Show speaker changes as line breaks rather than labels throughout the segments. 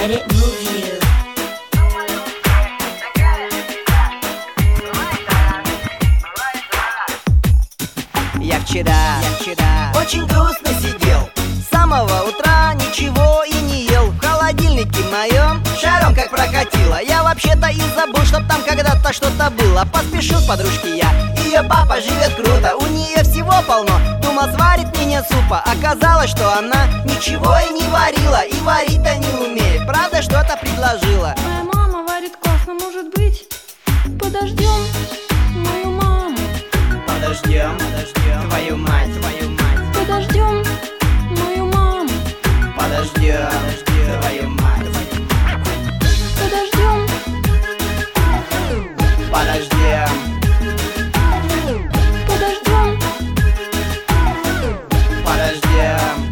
let it move you.
Я вчера очень грустно сидел. С самого утра ничего и не ел. В холодильнике моем шаром как прокатило. Я вообще-то и забыл, чтоб там когда-то что-то было. Поспешил к подружке я, ее папа живет круто. У нее всего полно, думал сварит мне супа. Оказалось, что она ничего и не варила. И варить-то не умеет, правда что-то предложила.
Моя мама варит классно, может быть, подождем мою маму.
Подождем твою мать,
Подождем мою маму.
подождем твою мать,
Подождем,
подождем.
подождем.
Подождем.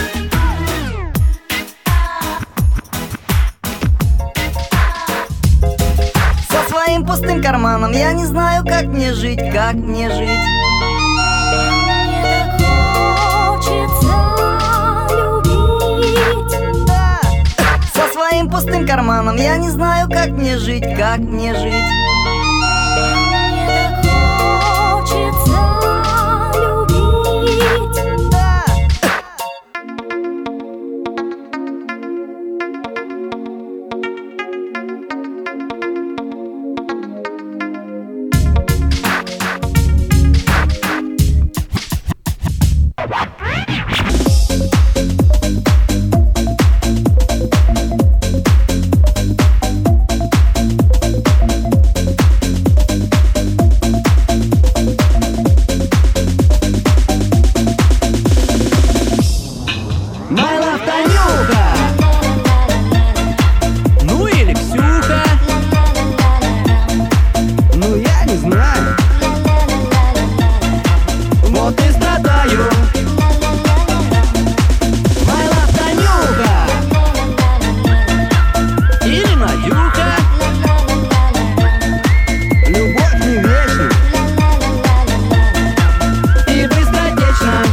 Со своим пустым карманом я не знаю, как мне жить, как мне жить.
Мне так хочется любить.
Да. Со своим пустым карманом я не знаю, как мне жить, как мне жить.
Мне так хочется любить.
Да.
My love, Танюха. Ну или Ксюха. Ну я не знаю. Вот и страдаю. My love, Танюха. Или Надюха. Любовь не вечна и быстротечна.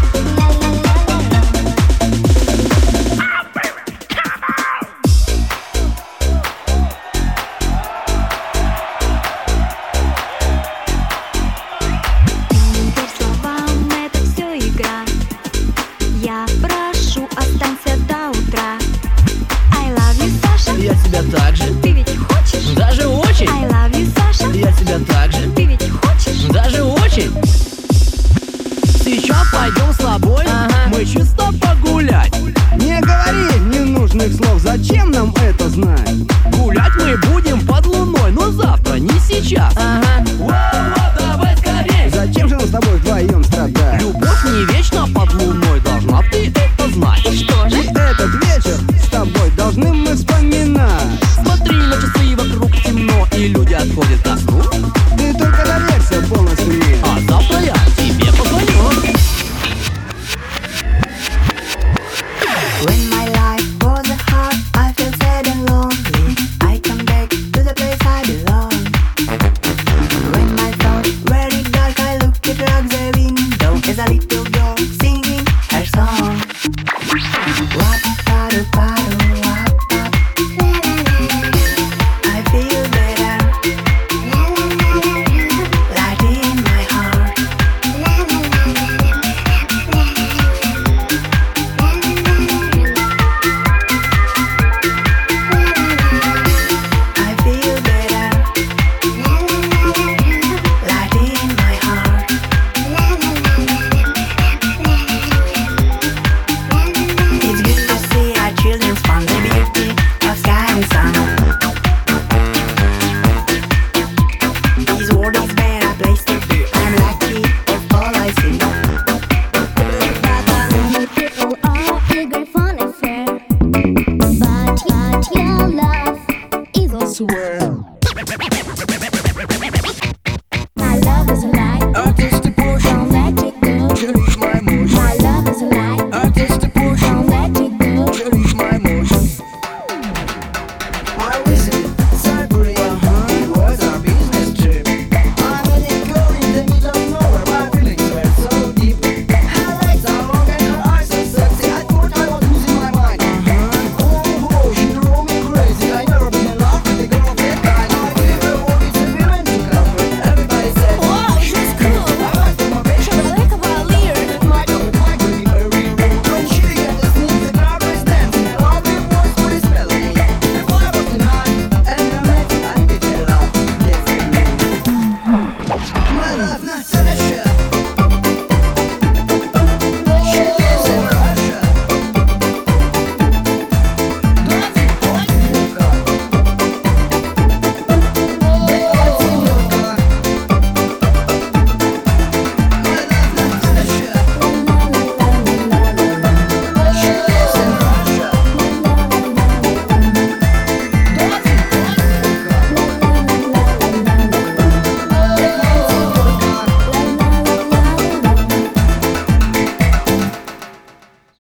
По словам, это все игра. Я прошу, останься до утра. I love you, Саша.
Я тебя так же,
Ты ведь хочешь?
даже очень.
I love you, Саша.
Я тебя так же,
Ты ведь хочешь?
даже очень. Сейчас пойдем с тобой, мы чисто погулять.
Не говори ненужных слов, зачем нам это знать?
Гулять мы будем под луной, но завтра, не сейчас. Воу-воу, давай скорей.
Зачем же нам с тобой вдвоем страдать?
Любовь не вечна под луной, должна ты это знать.
Что
И
же?
этот вечер с тобой должны мы вспоминать.
Смотри на часы, вокруг темно, и люди отходят ко сну.
Ты только доверься полностью мне.
А завтра я тебе позвоню.
When my life was hard, I felt sad and lonely. I come back to the place I belong. When my thoughts were in dark, I looked out the window as a little girl singing her song. What